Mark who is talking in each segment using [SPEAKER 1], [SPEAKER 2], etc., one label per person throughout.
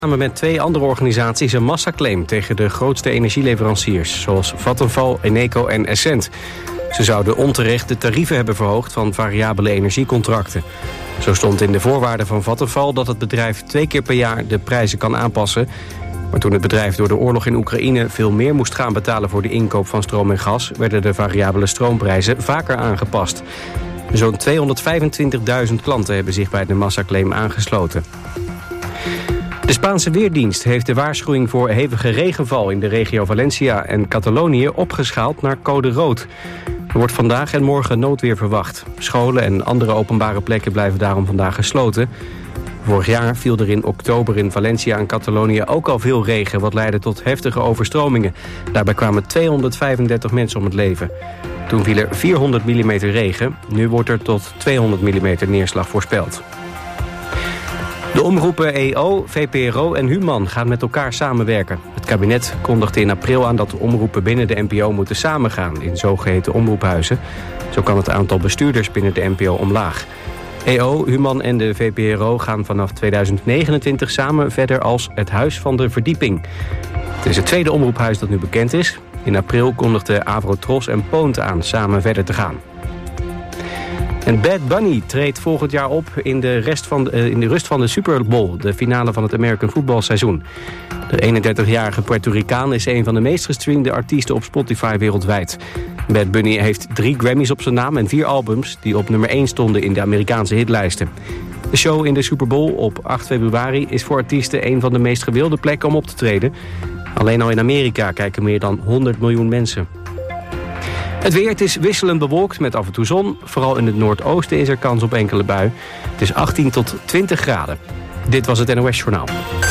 [SPEAKER 1] Samen met 2 andere organisaties een massaclaim tegen de grootste energieleveranciers, zoals Vattenfall, Eneco en Essent. Ze zouden onterecht de tarieven hebben verhoogd van variabele energiecontracten. Zo stond in de voorwaarden van Vattenfall dat het bedrijf 2 keer per jaar de prijzen kan aanpassen. Maar toen het bedrijf door de oorlog in Oekraïne veel meer moest gaan betalen voor de inkoop van stroom en gas, werden de variabele stroomprijzen vaker aangepast. Zo'n 225.000 klanten hebben zich bij de massaclaim aangesloten. De Spaanse Weerdienst heeft de waarschuwing voor hevige regenval in de regio Valencia en Catalonië opgeschaald naar code rood. Er wordt vandaag en morgen noodweer verwacht. Scholen en andere openbare plekken blijven daarom vandaag gesloten. Vorig jaar viel er in oktober in Valencia en Catalonië ook al veel regen, wat leidde tot heftige overstromingen. Daarbij kwamen 235 mensen om het leven. Toen viel er 400 mm regen. Nu wordt er tot 200 mm neerslag voorspeld. De omroepen EO, VPRO en Human gaan met elkaar samenwerken. Het kabinet kondigde in april aan dat de omroepen binnen de NPO moeten samengaan in zogeheten omroephuizen. Zo kan het aantal bestuurders binnen de NPO omlaag. EO, Human en de VPRO gaan vanaf 2029 samen verder als het Huis van de Verdieping. Het is het tweede omroephuis dat nu bekend is. In april kondigden Avrotros en Poont aan samen verder te gaan. En Bad Bunny treedt volgend jaar op in de rust van de Super Bowl, de finale van het American voetbalseizoen. De 31-jarige Puerto Ricaan is een van de meest gestreamde artiesten op Spotify wereldwijd. Bad Bunny heeft 3 Grammys op zijn naam en 4 albums die op nummer 1 stonden in de Amerikaanse hitlijsten. De show in de Super Bowl op 8 februari is voor artiesten een van de meest gewilde plekken om op te treden. Alleen al in Amerika kijken meer dan 100 miljoen mensen. Het weer, het is wisselend bewolkt met af en toe zon. Vooral in het noordoosten is er kans op enkele bui. Het is 18 tot 20 graden. Dit was het NOS Journaal.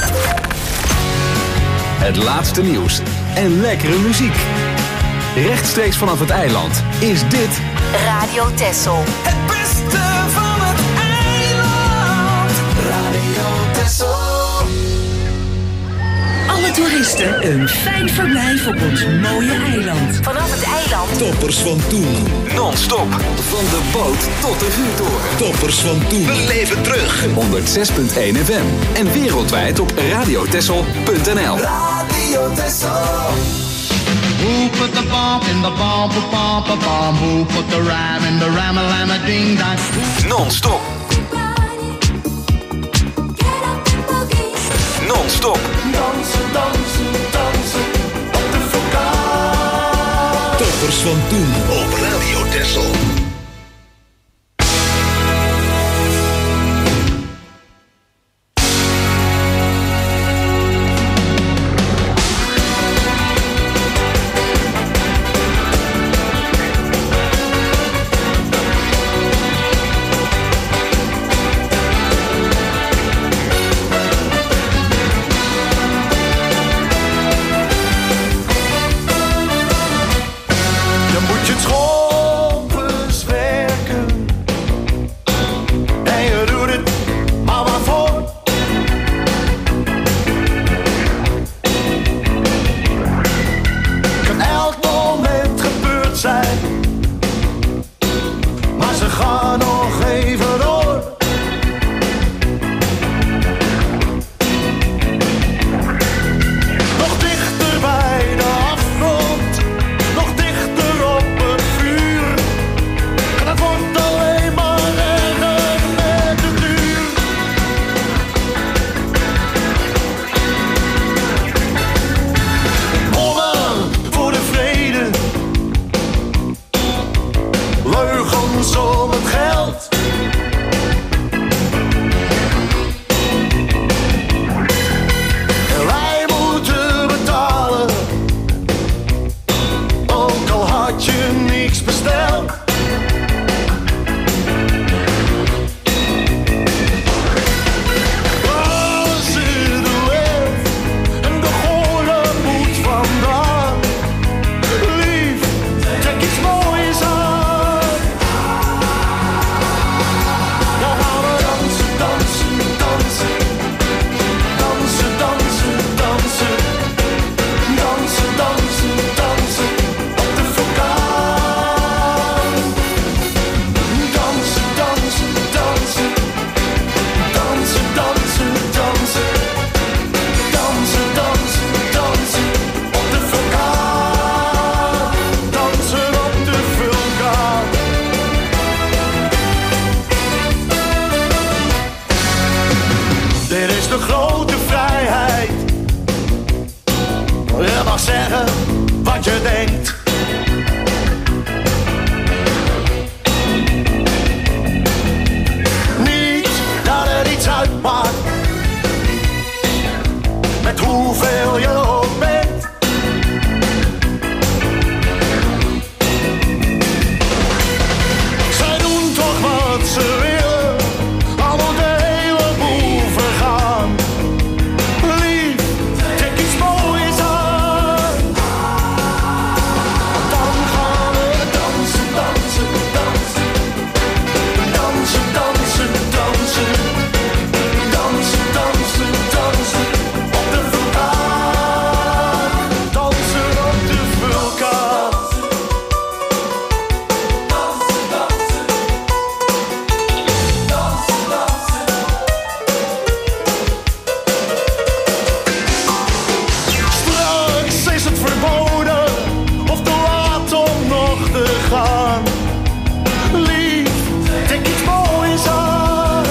[SPEAKER 2] Het laatste nieuws en lekkere muziek. Rechtstreeks vanaf het eiland is dit
[SPEAKER 3] Radio Texel.
[SPEAKER 4] Het beste van het eiland. Radio Texel.
[SPEAKER 5] Alle toeristen een fijn verblijf op ons mooie eiland.
[SPEAKER 3] Vanaf het eiland.
[SPEAKER 6] Toppers van toen.
[SPEAKER 2] non-stop. Van de boot tot de vuurtoren.
[SPEAKER 6] Toppers van toen.
[SPEAKER 2] We leven terug. 106.1 FM. En wereldwijd op radiotessel.nl.
[SPEAKER 4] Radio Texel.
[SPEAKER 7] Who put the bomb in the bomb, bomb, bomb? Who put the ram in the ram-a-lam-a ding dong?
[SPEAKER 2] Non-stop. Non-stop.
[SPEAKER 4] Dansen, dansen, dansen op de vulkaan.
[SPEAKER 6] Toppers van toen op Radio Texel.
[SPEAKER 4] Je moet je schoppen hoeveel je ook bent. Zij doen toch wat ze willen, al moet de hele boel vergaan. Lief, trek iets moois aan. Dan gaan we dansen, dansen, dansen. Dansen, dansen, dansen. Dansen, dansen, dansen. Op de vulkaan. Dansen op de vulkaan. Dansen, dansen. Dansen, dansen. Straks is het verboden of te laat om nog te gaan. Lief, trek iets moois aan.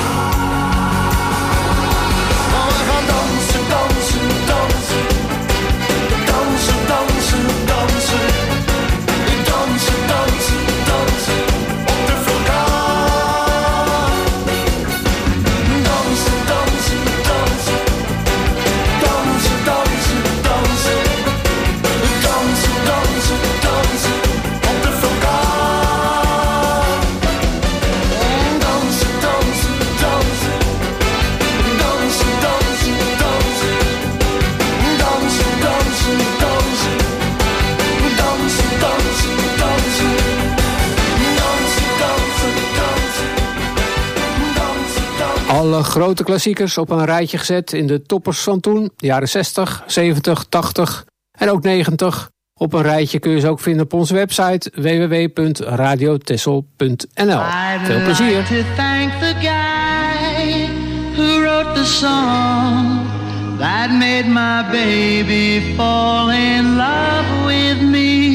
[SPEAKER 4] Maar we gaan dansen, dansen, dansen. Dansen, dansen, dansen. Dansen, dansen, dansen. Op de vulkaan. Dansen, dansen, dansen. Dansen, dansen, dansen. Dansen, dansen, dansen. Op de vulkaan. Dansen, dansen, dansen. Dansen, dansen, dansen. Dansen, dansen, dansen. Dansen, dansen, dansen. Dansen, dansen, dansen. Dansen, dansen.
[SPEAKER 8] Alle grote klassiekers op een rijtje gezet in de toppers van toen. De jaren 60, 70, 80 en ook 90. Op een rijtje kun je ze ook vinden op onze website www.radiotessel.nl. Veel plezier.
[SPEAKER 7] I'd like to thank the guy who wrote the song that made my baby fall in love with me.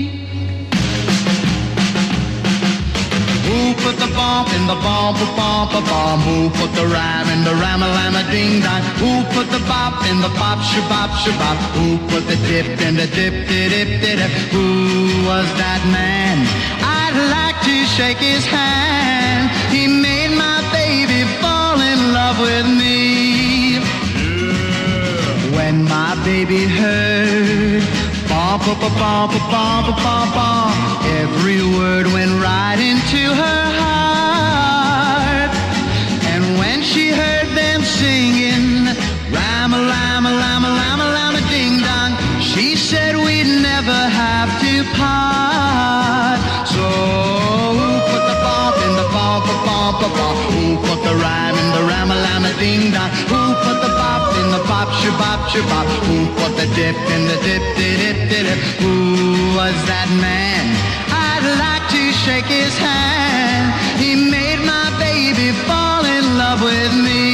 [SPEAKER 7] Who put the bump in the bump, bump, bump? Who put the ram in the ram-a-lam-a ding-dong? Who put the bop in the bop, shabop, shabop? Who put the dip in the dip-de-dip-de-dip? Who was that man? I'd like to shake his hand. He made my baby fall in love with me. When my baby heard bump, bump, bump, bump, bump, bump, every word went right into her heart. And when she heard them singing ram-a-lam-a-lam-a-lam-a-lam-a-ding-dong, she said we'd never have to part. So who put the bump in the bump, bump, bump? Who put the rhyme in the ram-a-lam-a-ding-dong? Who put the bop in the bop, shabop, shabop? Who put the dip in the dip-de-dip-de-dip? Who was that man? I'd like to shake his hand. He made my baby fall in love with me.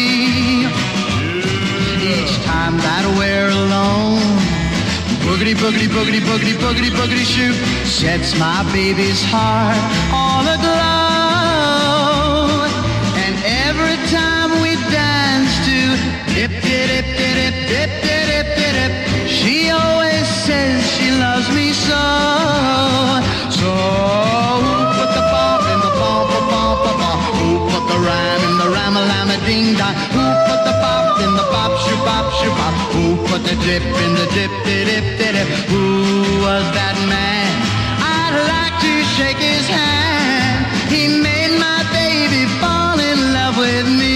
[SPEAKER 7] Each time that we're alone, boogity, boogity, boogity, boogity, boogity, boogity shoot sets my baby's heart all aglow. And every time we dance to dip, dip, dip, dip, dip, dip, dip, she always says she loves me so. So who put the bump in the bump, bump, bump? Who put the rhyme in the ram-a-lam-a-ding-dong? Who put the bop in the bop, shabop, shabop? Who put the dip in the dip-de-dip-de-dip? Who was that man? I'd like to shake his hand. He made my baby fall in love with me.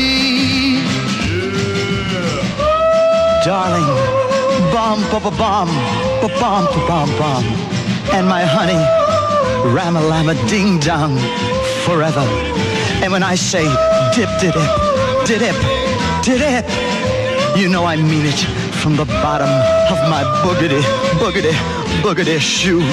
[SPEAKER 7] Darling, bum, bum, bum, bum, bum, bum, and my honey, ram-a-lam-a-ding-dong, forever. And when I say dip-de-dip, dip, dip, you know I mean it from the bottom of my boogity, boogity, boogity shoe.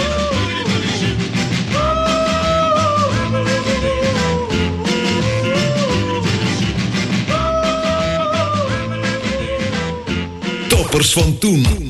[SPEAKER 6] Toppers van toen.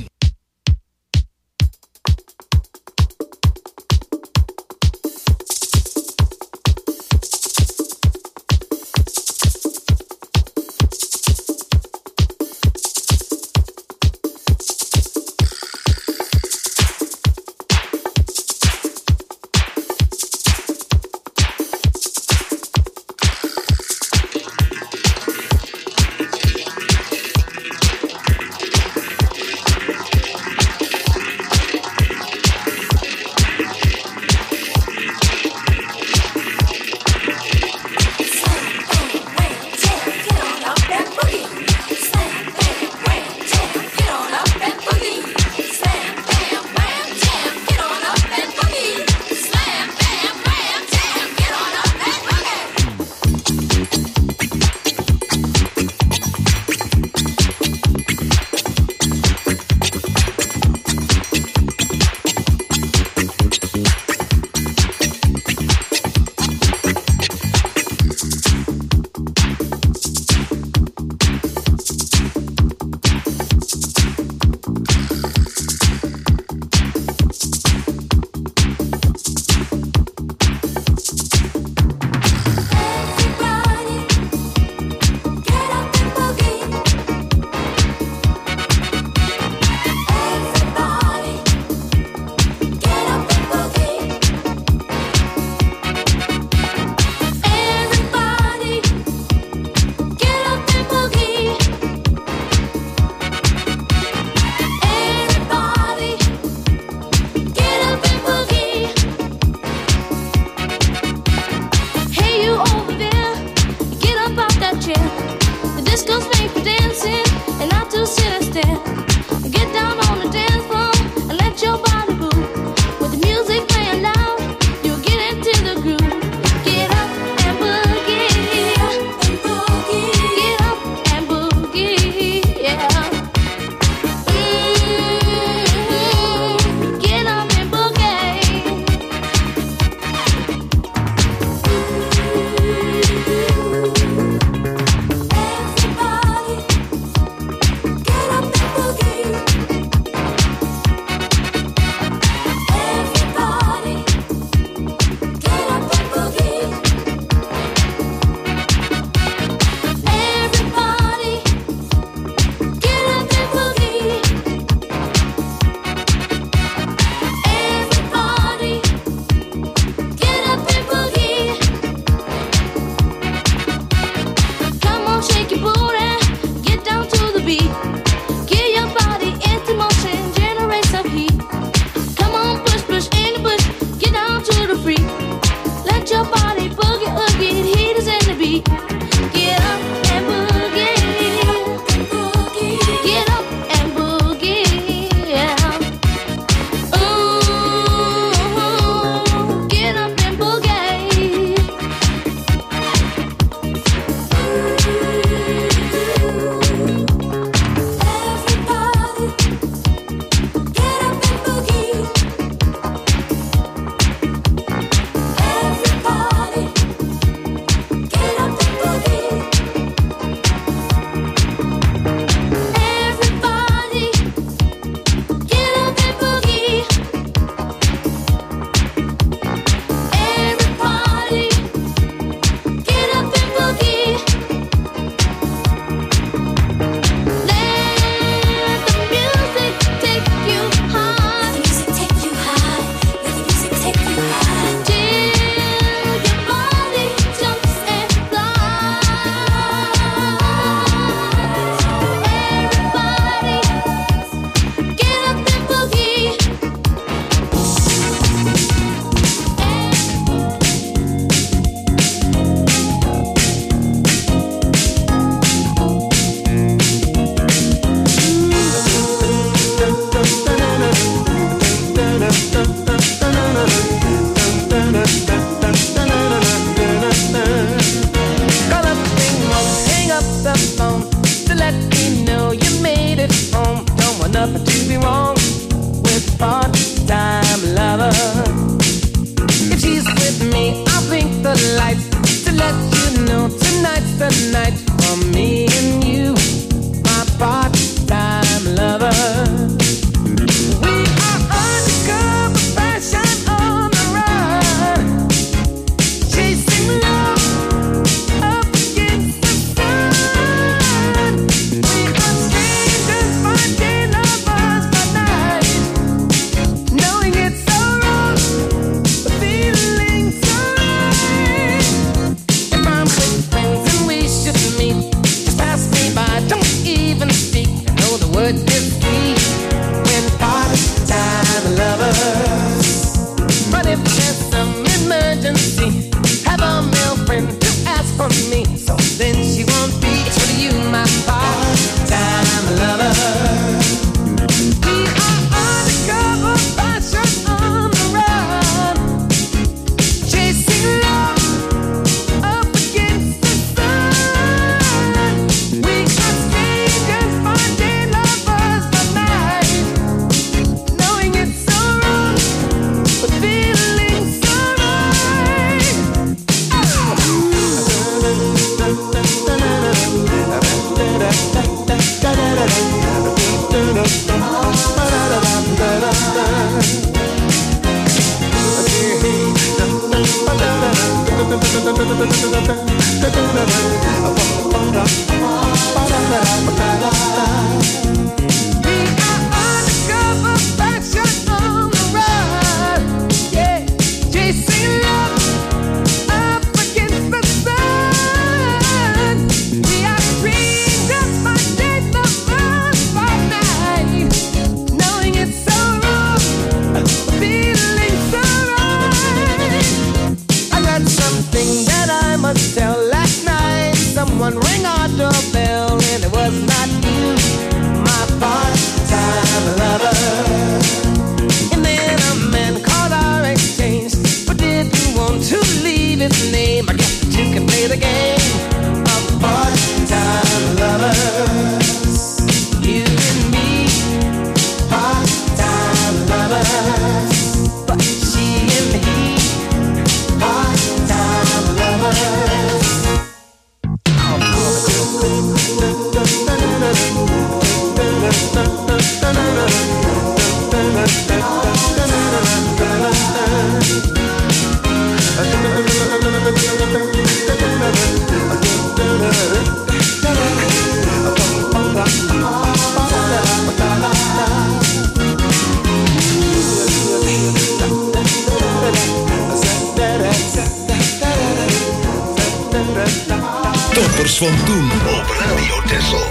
[SPEAKER 6] Toppers van toen op Radio Texel.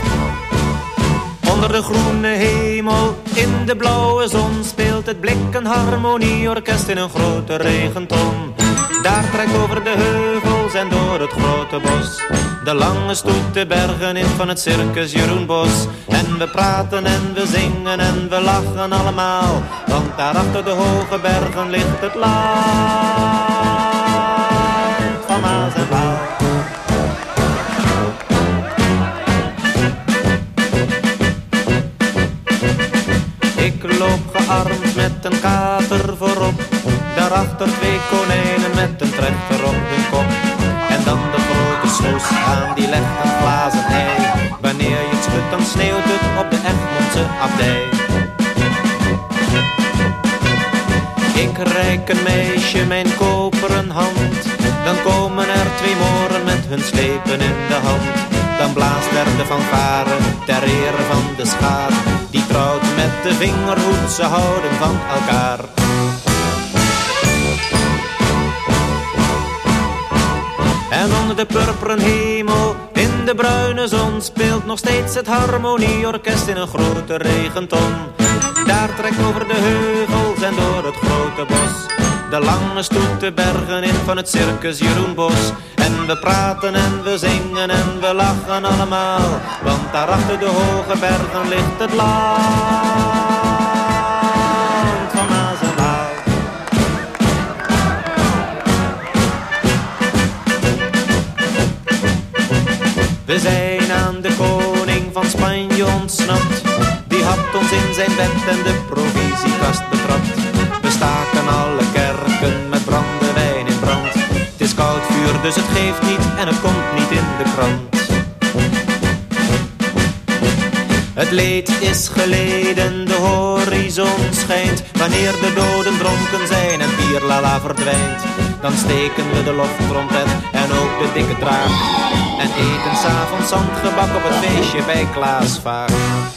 [SPEAKER 9] Onder de groene hemel, in de blauwe zon, speelt het Blik een harmonieorkest in een grote regenton. Daar trekt over de heuvels en door het grote bos de lange stoet de bergen in van het circus Jeroen Bos. En we praten en we zingen en we lachen allemaal, want daar achter de hoge bergen ligt het land van Maas en Waal. Ik loop gearmd met een kater voorop, daarachter 2 konijnen met een trechter op hun kop. En dan de grote snoes aan, die legt een glazen ei. Wanneer je het schudt, dan sneeuwt het op de Egmondse abdij. Ik reik een meisje mijn koperen hand, dan komen er 2 moren met hun slepen in de hand. Dan blaast er de fanfare ter ere van de schaar, die trouwt met de vingerhoed, ze houden van elkaar. En onder de purperen hemel, in de bruine zon, speelt nog steeds het harmonieorkest in een grote regenton. Daar trekt over de heuvels en door het grote bos de lange stoet de bergen in van het circus Jeroen Bos. En we praten en we zingen en we lachen allemaal, want daar achter de hoge bergen ligt het land van Maas en Waal. We zijn aan de koning van Spanje ontsnapt, die had ons in zijn bed en de provisiekast betrapt. We staken alle kerken met brandewijn in brand. Het is koud vuur, dus het geeft niet en het komt niet in de krant. Het leed is geleden, de horizon schijnt. Wanneer de doden dronken zijn en bierlala verdwijnt, dan steken we de loftrompet en ook de dikke draak en eten 's avonds zandgebak op het feestje bij Klaas Vaak.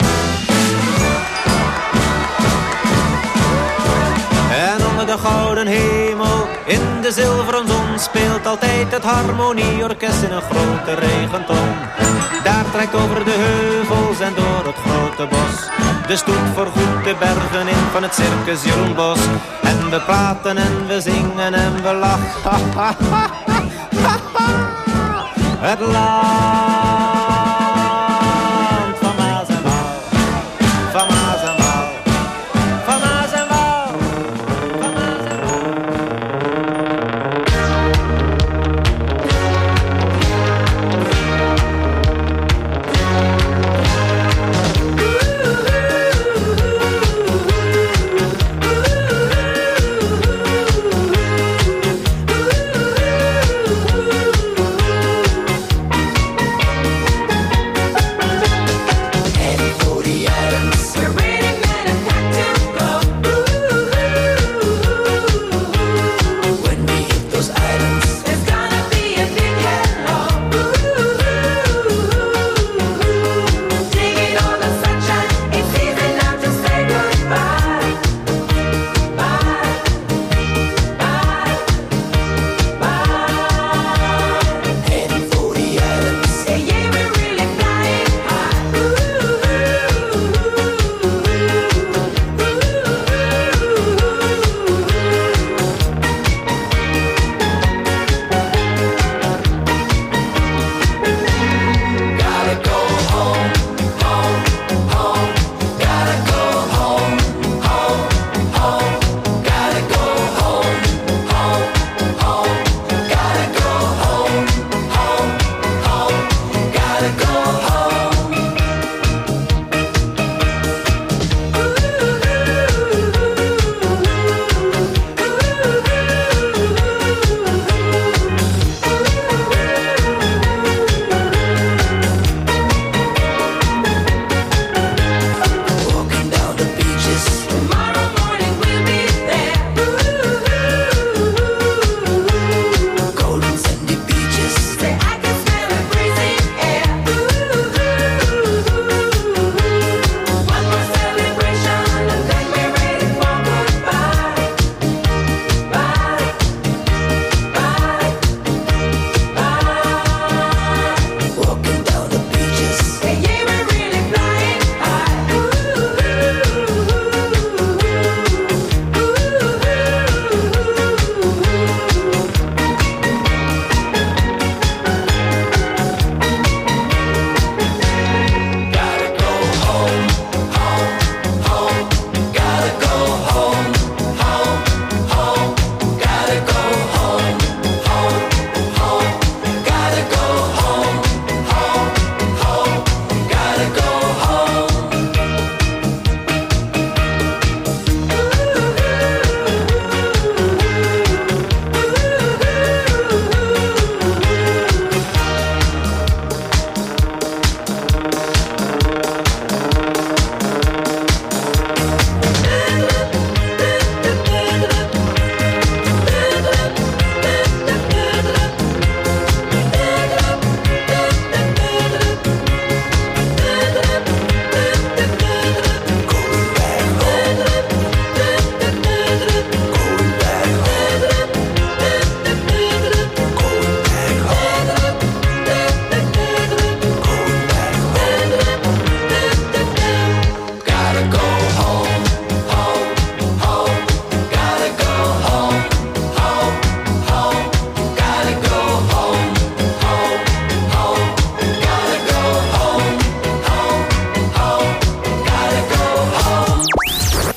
[SPEAKER 9] En onder de gouden hemel, in de zilveren zon, speelt altijd het harmonieorkest in een grote regenton. Daar trekt over de heuvels en door het grote bos de stoet voorgoed de bergen in van het circus Jeroen Bos. En we praten en we zingen en we lachen. Het land van Maas en Waal, van Maas en Waal, van Maas en Waal, van Maas en Waal.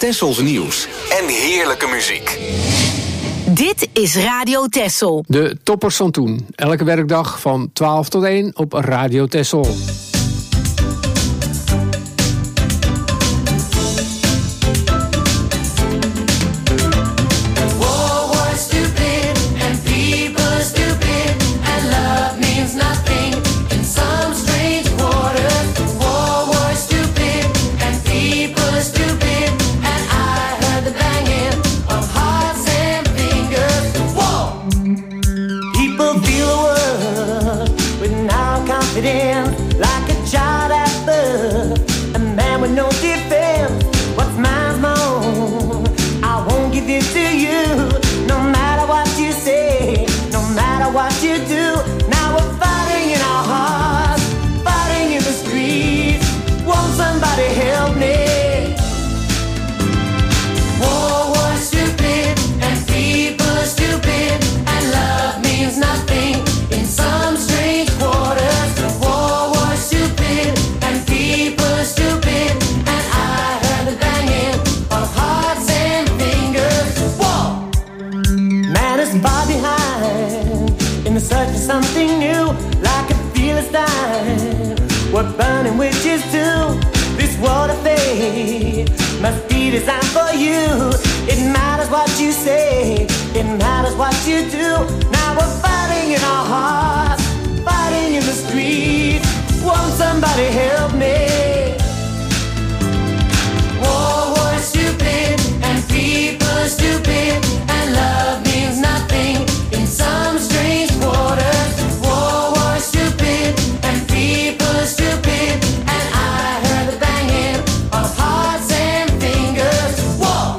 [SPEAKER 2] Tessels nieuws en heerlijke muziek.
[SPEAKER 3] Dit is Radio Tessel.
[SPEAKER 8] De toppers van toen. Elke werkdag van 12 tot 1 op Radio Tessel.
[SPEAKER 10] What burning witches do, this world of fate must be designed for you. It matters what you say, it matters what you do. Now we're fighting in our hearts, fighting in the streets. Won't somebody help me? War is stupid and people are stupid and love means nothing in some strange quarters. War is stupid and people are stupid and I heard the banging of hearts and fingers. War.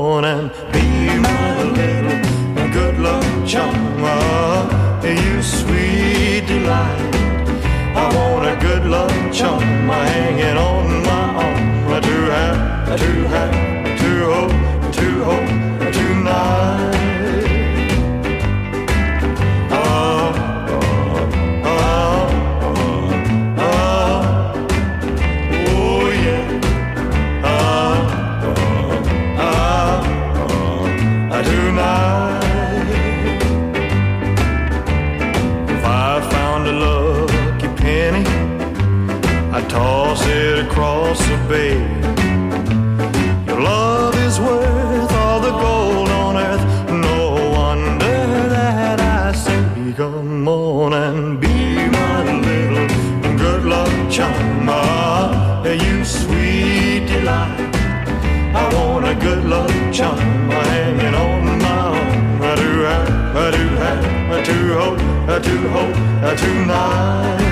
[SPEAKER 4] You sweet delight. I want a good luck charm hanging on my arm. To hope tonight. Toss it across the bay. Your love is worth all the gold on earth. No wonder that I say, come on and be my little good luck charm. You sweet delight. I want a good luck charm hanging on my arm. I do hope tonight.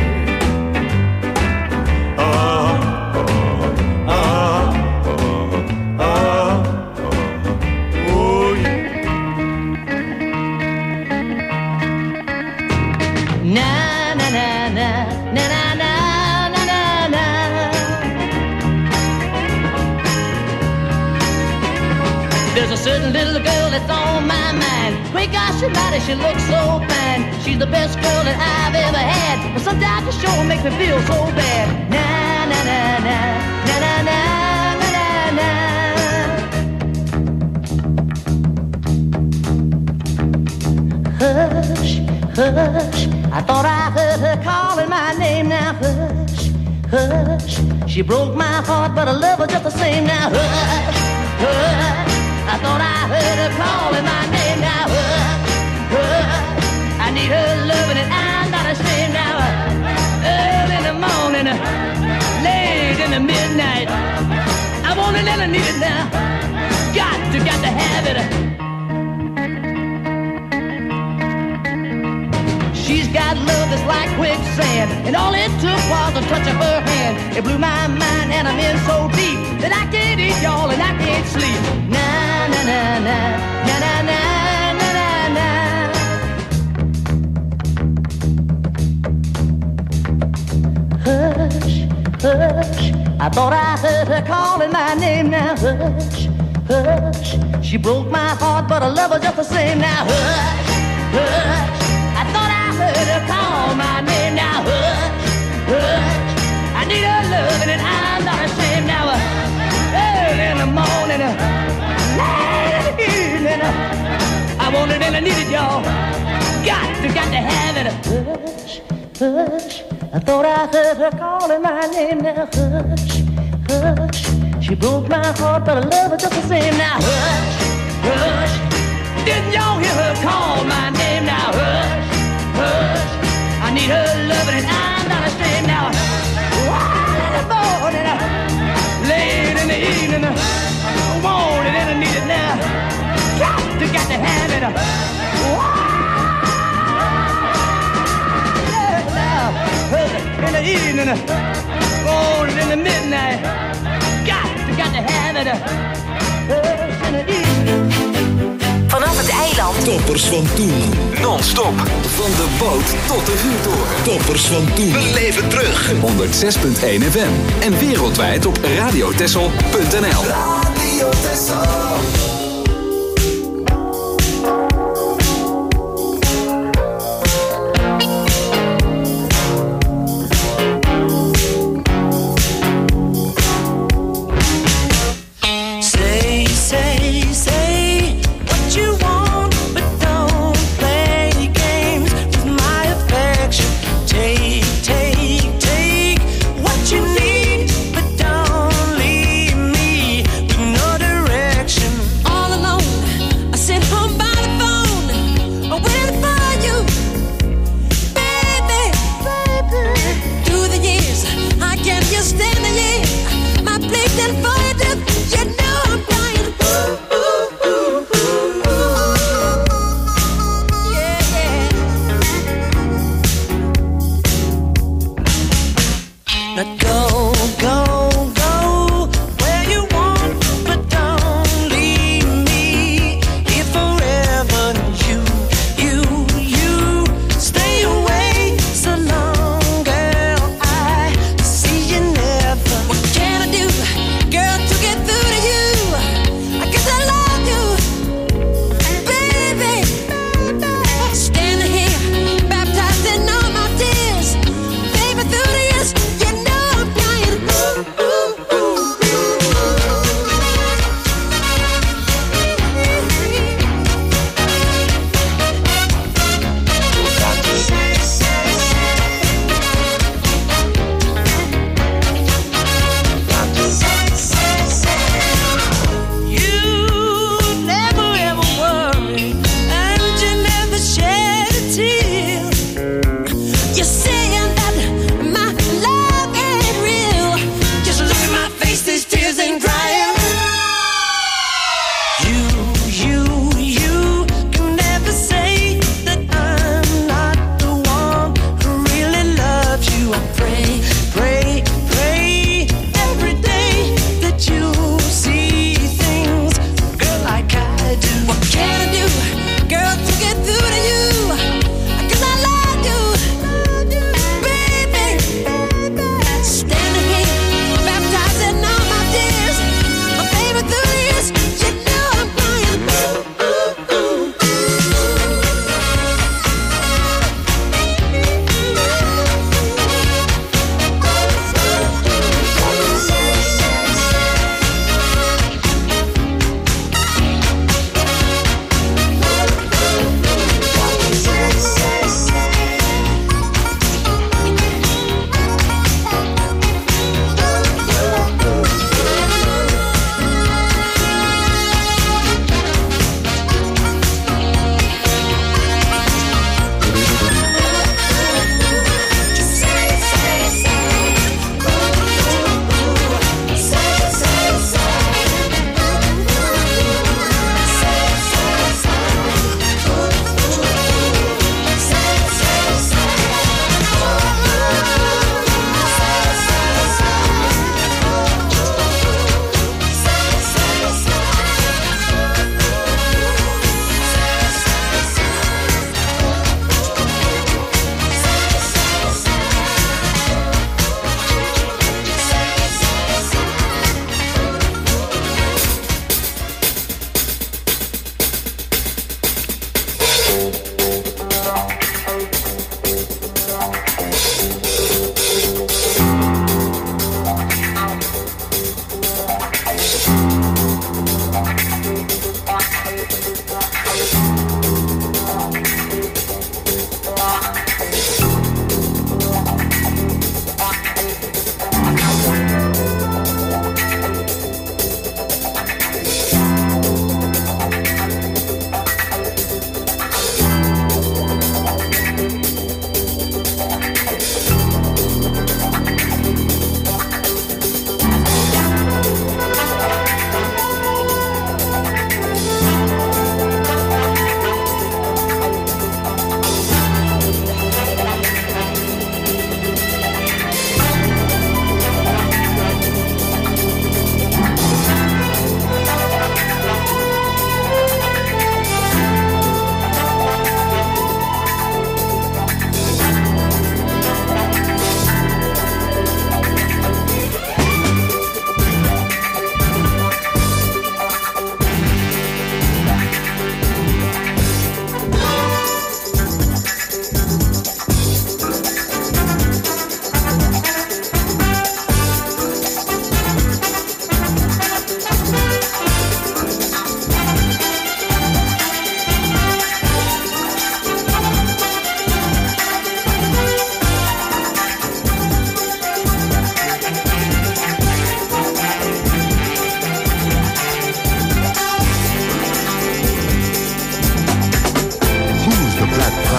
[SPEAKER 11] There's a certain little girl that's on my mind. Great gosh, she looks so fine. She's the best girl that I've ever had. But sometimes the show makes me feel so bad. Na na na na na na na na na. Hush, hush, I thought I heard her calling my name. Now hush, hush, she broke my heart, but I love her just the same. Now hush, hush, I thought I heard her calling my name. Now hush, hush, I need her loving and I'm not ashamed. Now early in the morning, late in the midnight, I want it and I need it now. Got to have it. She's got love that's like quicksand, and all it took was a touch of her hand. It blew my mind and I'm in so deep that I can't eat, y'all, and I can't sleep. Na na na na na na na na na. Hush, hush, I thought I heard her calling my name. Now hush, hush, she broke my heart, but I love her just the same. Now hush, hush, I thought I heard her call my name. Now hush, hush, I need her loving and I'm not ashamed. Now early in the morning, late in the evening, I want it and I need it, y'all. Got to have it. Hush, hush, I thought I heard her calling my name. Now hush, hush, she broke my heart, but I love her just the same. Now hush, hush, didn't y'all hear her call my name? Now hush, hush, I need her loving and I'm not ashamed. Now early in the morning, late in the evening, I want it and I need it now. Got to have it. In the evening, want it in the midnight. Got to have it. In the evening.
[SPEAKER 3] Vanaf het eiland.
[SPEAKER 2] Toppers van toen. Non-stop. Van de boot tot de vuurtoren. Toppers van toen. We leven terug. 106.1 FM. En wereldwijd op radiotessel.nl. Radio Tessel.
[SPEAKER 10] What you need, but don't leave me with no direction.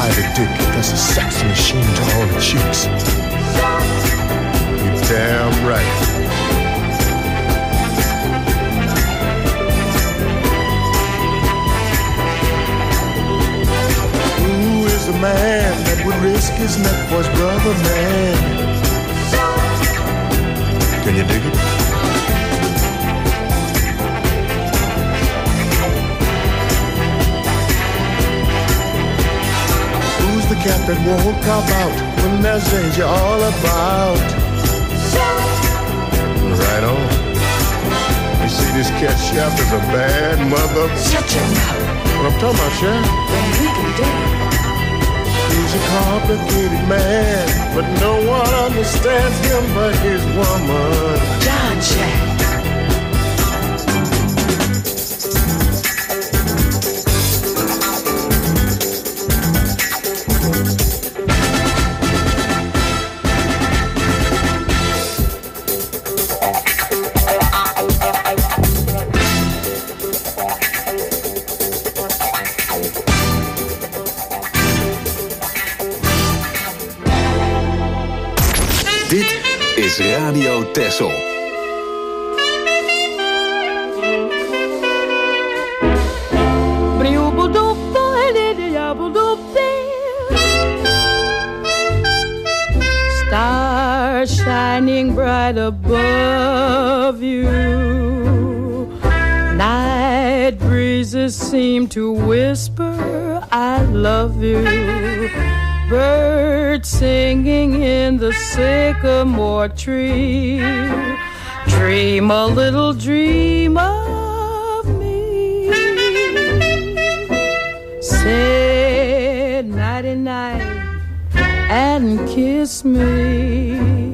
[SPEAKER 4] buy the dick. That's a sex machine to all the chicks. You're damn right. Who is the man that would risk his neck for his brother, man? Can you dig it? The cat that won't cop out when there's danger all about. Right on. You see, this cat chef is a bad mother.
[SPEAKER 5] Shut your mouth.
[SPEAKER 4] What I'm talking about, chef?
[SPEAKER 5] Then we can do it.
[SPEAKER 4] He's a complicated man, but no one understands him but his woman.
[SPEAKER 5] John Jack.
[SPEAKER 2] Radio Texel.
[SPEAKER 12] Stars shining bright above you. Night breezes seem to whisper, I love you. Birds singing in the sycamore tree. Dream a little dream of me. Say nighty-night and kiss me.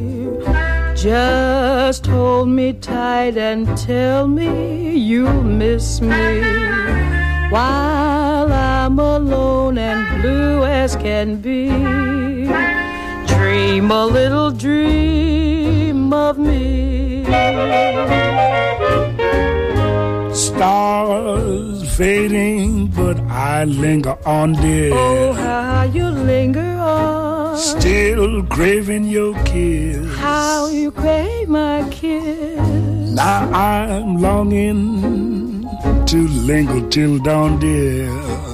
[SPEAKER 12] Just hold me tight and tell me you'll miss me. While I'm alone and blue as can be, dream a little dream of me.
[SPEAKER 13] Stars fading, but I linger on, dear.
[SPEAKER 12] Oh, how you linger on.
[SPEAKER 13] Still craving your kiss.
[SPEAKER 12] How you crave my kiss.
[SPEAKER 13] Now I'm longing to linger till dawn, dear.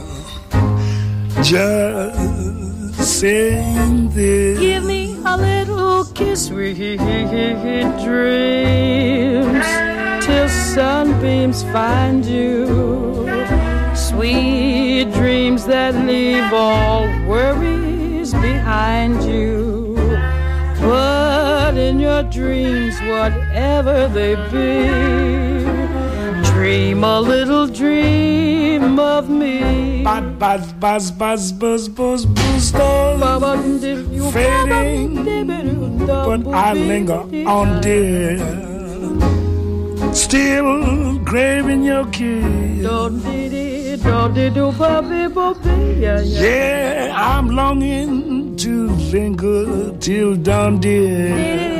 [SPEAKER 13] Just saying this.
[SPEAKER 12] Give me a little kiss, sweet dreams, till sunbeams find you. Sweet dreams that leave all worries behind you. But in your dreams, whatever they be, dream a little dream of me.
[SPEAKER 13] Buzz, buzz, buzz, buzz, buzz, buzz, fading, but I linger on, dear. Still craving your kiss. Yeah, I'm longing to linger till dawn, dear.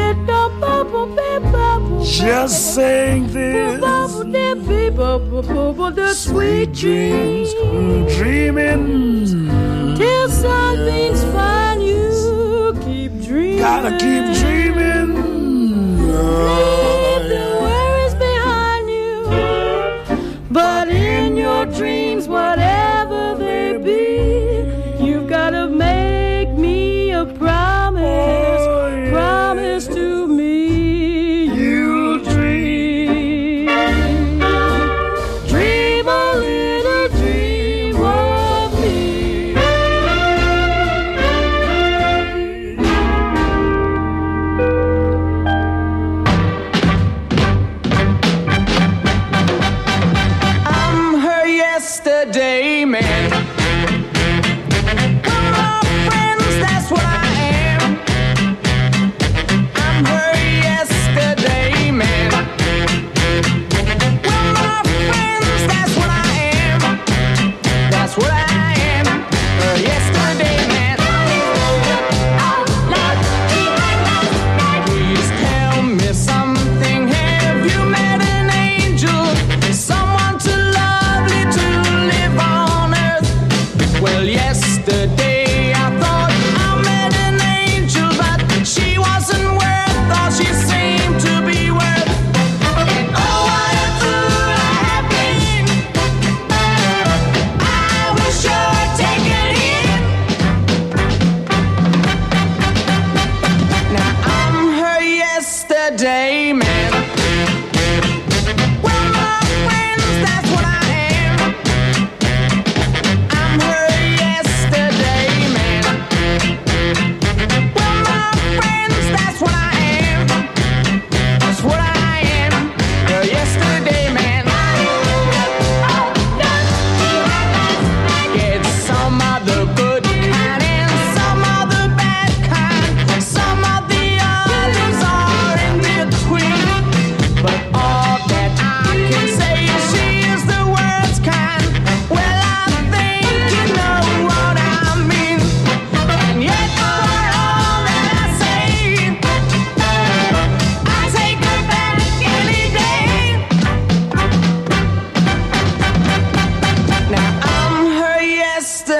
[SPEAKER 13] Just saying this. Sweet dreams, dreaming
[SPEAKER 12] till sunbeams find you. Keep dreaming.
[SPEAKER 13] Gotta keep dreaming.
[SPEAKER 12] Leave the worries behind you. But in your dreams, whatever they be, you've gotta make me a promise. Promise to me. Dream a little dream of me.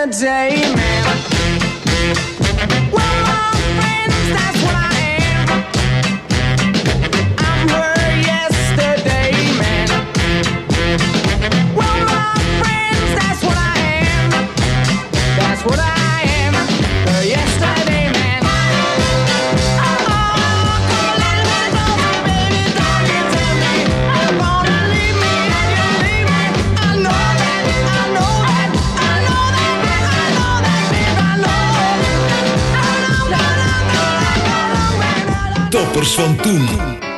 [SPEAKER 14] yesterday, man. Well, my friends, that's what I am. I'm her yesterday, man. Well, my friends, that's what I am. That's what I am. Her yesterday, man.
[SPEAKER 6] Toppers van toen.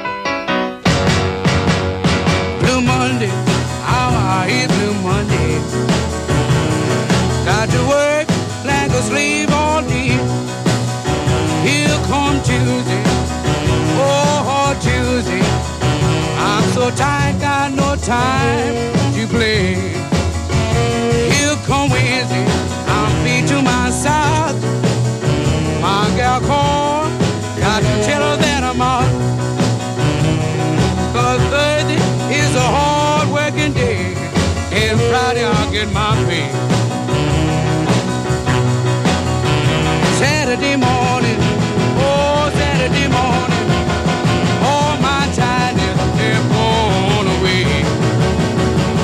[SPEAKER 13] Blue Monday, how I hate Blue Monday. Got to work like a slave all day. Here come Tuesday, oh Tuesday. I'm so tired, got no time to play. Here come Wednesday, I'm free to my side. My gal called, got to tell her that I'm out. 'Cause Thursday is a hard working day, and Friday I'll get my pay. Saturday morning, oh Saturday morning, all my tiredness they're gone away.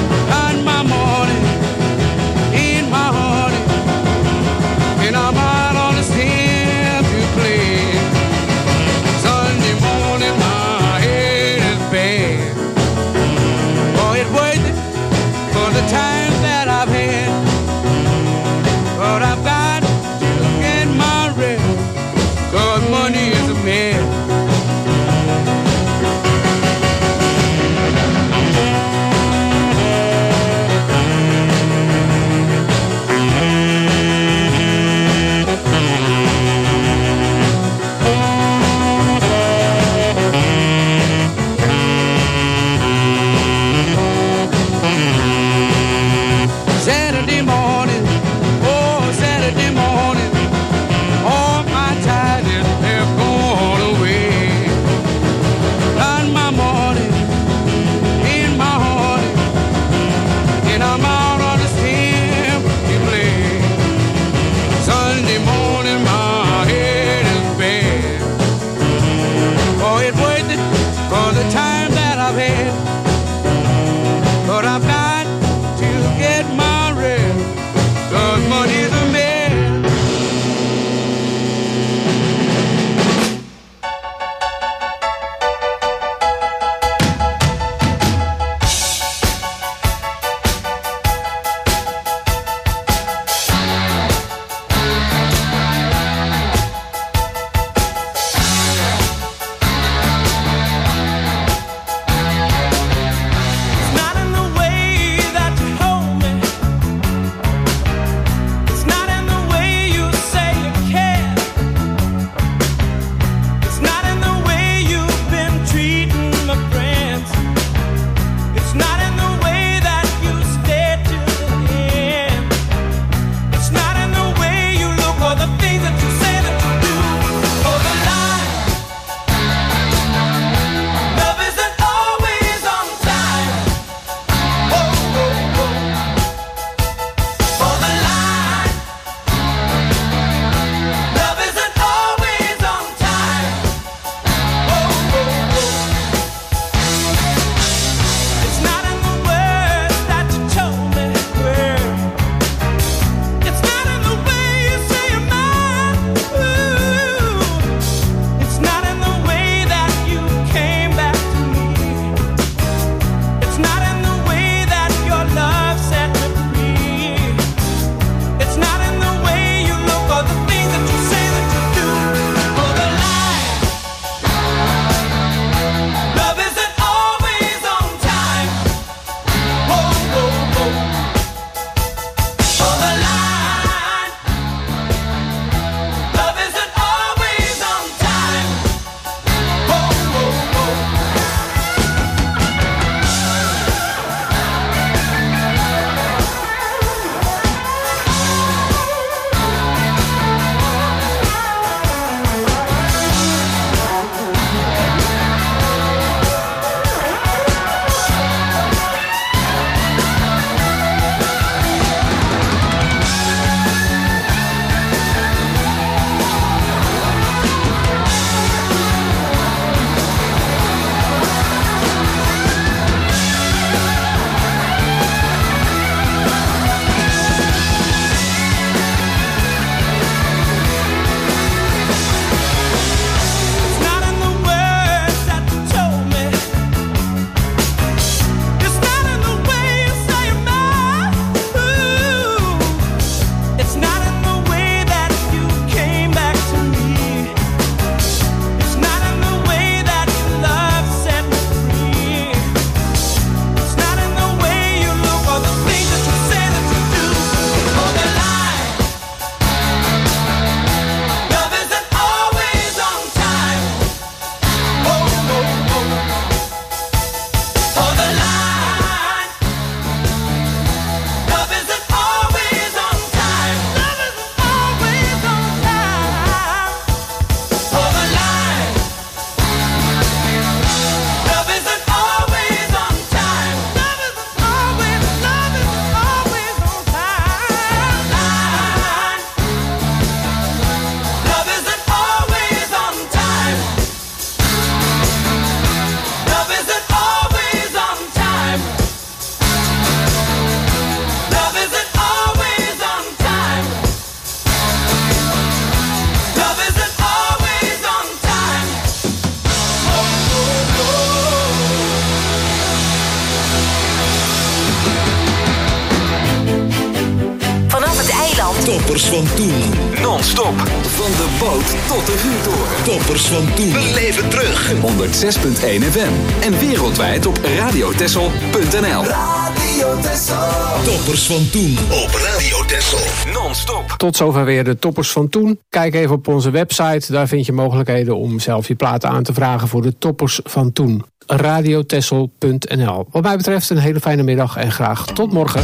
[SPEAKER 6] Toppers van toen.
[SPEAKER 2] Non-stop. Van de boot tot de vuurtoren.
[SPEAKER 6] Toppers van toen.
[SPEAKER 2] Beleef het terug. 106.1 FM. En wereldwijd op radiotessel.nl.
[SPEAKER 6] Radio Tessel. Toppers van toen op Radio Tessel.
[SPEAKER 2] Non-stop.
[SPEAKER 8] Tot zover weer de Toppers van toen. Kijk even op onze website. Daar vind je mogelijkheden om zelf je platen aan te vragen voor de Toppers van toen. radiotessel.nl. Wat mij betreft een hele fijne middag en graag tot morgen.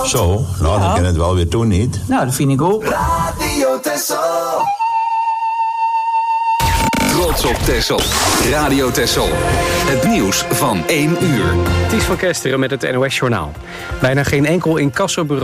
[SPEAKER 15] Zo, nou dan kan het wel weer toen niet.
[SPEAKER 16] Nou, dat vind ik ook.
[SPEAKER 2] Radio Texel. Trots op Texel. Radio Texel. Het nieuws van 1 uur.
[SPEAKER 1] Ties van Kesteren met het NOS-journaal. Bijna geen enkel incassobureau